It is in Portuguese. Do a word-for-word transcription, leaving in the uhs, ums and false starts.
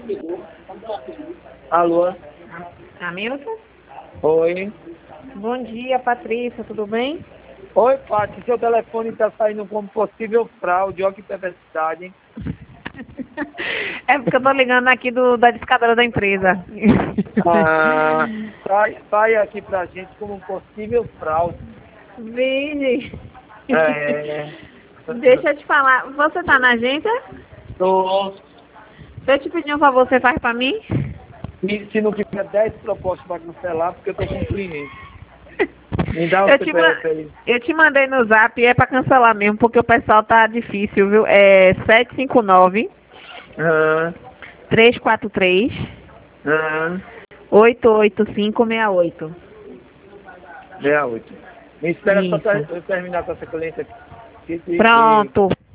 Alô? Hamilton? Oi. Bom dia, Patrícia, tudo bem? Oi, Paty, seu telefone está saindo como possível fraude, olha que perversidade. É porque eu tô ligando aqui do, da discadora da empresa. Ah, sai, sai aqui pra gente como possível fraude. Vini, É. deixa eu te falar, você tá na agenda? Tô. Se eu te pedir um favor, você faz pra mim? E se não tiver dez propostas para cancelar, porque eu tô com cliente. Me dá o Eu te, ma- C P F aí. eu te mandei no zap e é pra cancelar mesmo, porque o pessoal tá difícil, viu? É sete cinco nove, Ah, três quatro três, ah, oito oito cinco seis oito. meia oito. Me espera só ter- Isso. eu terminar com essa cliente aqui. que- que- Pronto.